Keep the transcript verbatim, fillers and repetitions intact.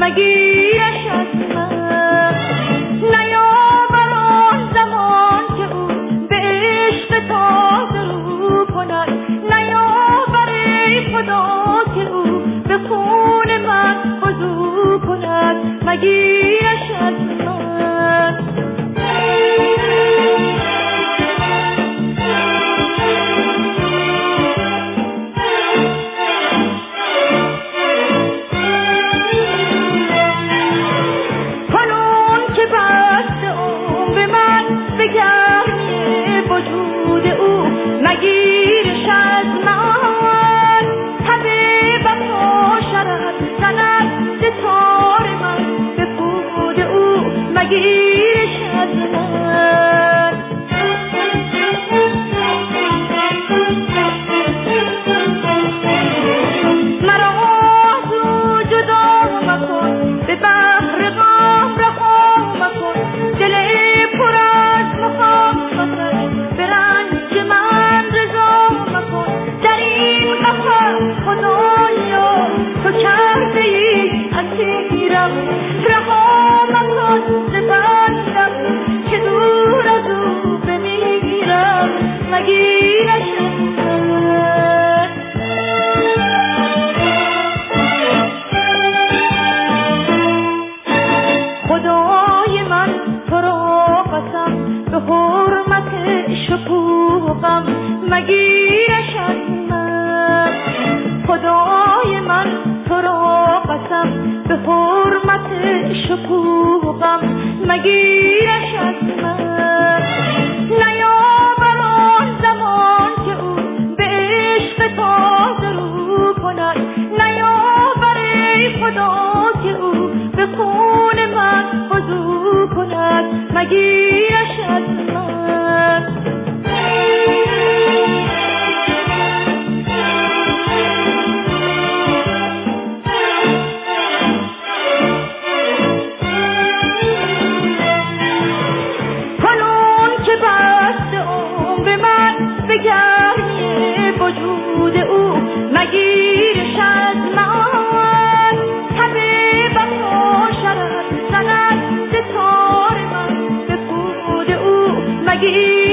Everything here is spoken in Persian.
مگیرش از من. نیاور آن زمان که او به عشق تازه رو کند، نیاور ای خدا که او به خون من وضو کند، مگیرش از من. مگیرش از من. طبیب با شرف زند به تار من، به پود او مگیرش از من. مرا از او جدا مکن، به بحر غم رها مکن، دل پر از محبتش به رنج من رضا مکن. در این قفس خدایا تو کرده ای اسیرم، رها مکن ز بندم که دور از او بمیرم، مگیرش از من. خدای من تو را قسم به حرمت شکوهم، مگیرش از من. خدای من تو را قسم به حرمت شکوهم، مگیرش از من. نیاور آن زمان که او به عشق تازه رو کند، نیاور ای خدا که او به خون من وضو کند، مگیرش از من. کنون که بست اون به من به گرمی وجود او، مگیرش از من. طبیبم با شرف زند به تار من، به پود او مگیرش